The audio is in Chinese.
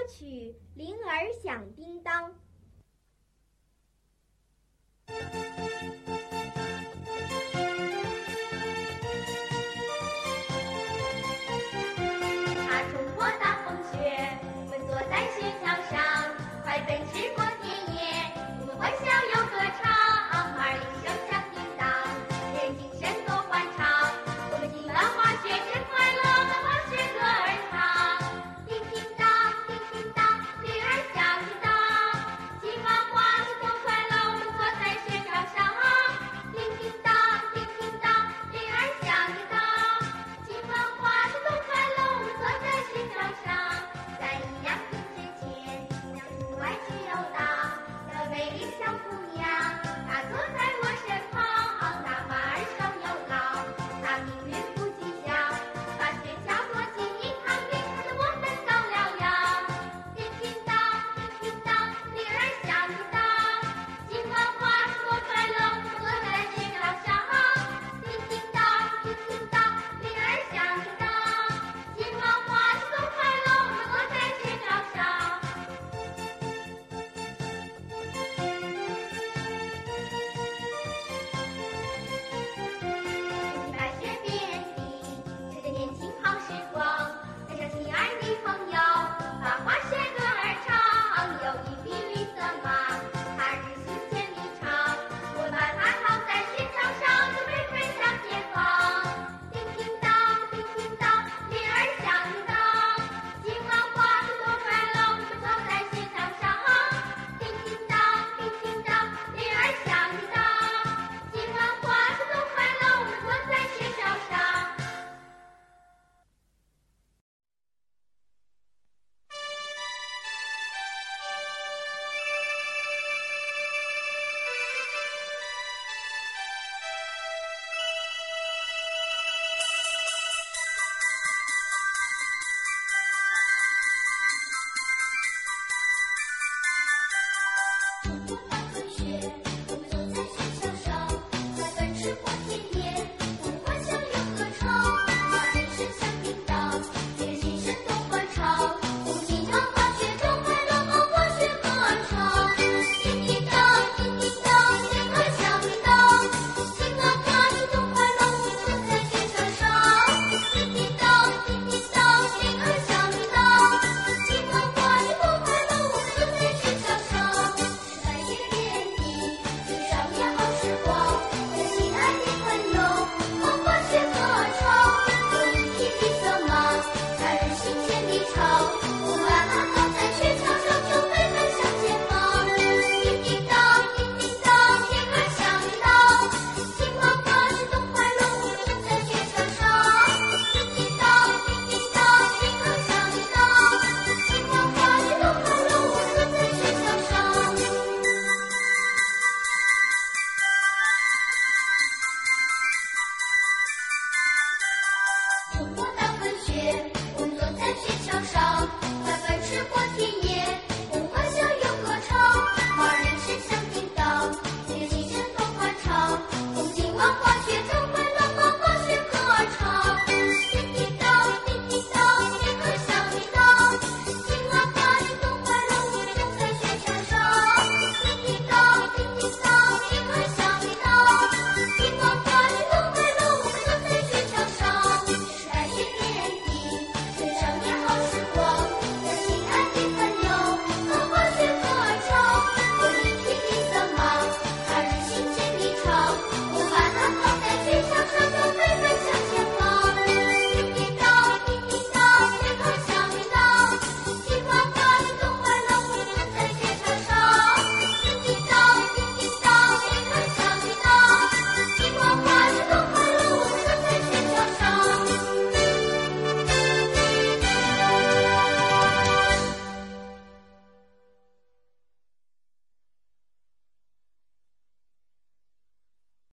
曲《铃儿响叮当》。 他冲破大风雪，我们坐在雪橇上，快奔驰过田野，我们欢笑又歌唱，马儿铃声响叮当，人精神多欢畅，我们今晚滑雪真快乐，滑雪歌儿唱，叮叮当，叮叮当，铃儿响叮当，今晚滑雪多快乐，我们坐在雪橇上，叮叮当，叮叮当，铃儿响叮当，今晚滑雪多快乐，我们坐在雪橇上，在阴阳平之前，向出外去游荡，那美丽小姑娘，她坐在我身旁，那马儿上有浪，她命运不计较，把雪橇躲进银行里，看着我们走了呀，叮叮当，叮叮当，铃儿响叮当，今晚滑雪多快乐，我们坐在雪橇上，叮叮当，叮叮当，铃儿响叮当，今晚滑雪多快乐，我们坐在雪橇上。白雪遍地，趁着年轻好时光，带上亲爱的朋友，把滑雪歌儿唱。有一匹绿色马，它日行千里长，我们把它套在雪橇上，准备飞向前方。叮叮当，叮叮当，铃儿响叮当，今晚滑雪多快乐，我们坐在雪橇上。叮叮当，叮叮当，铃儿响叮当，今晚滑雪多快乐，我们坐在雪橇上。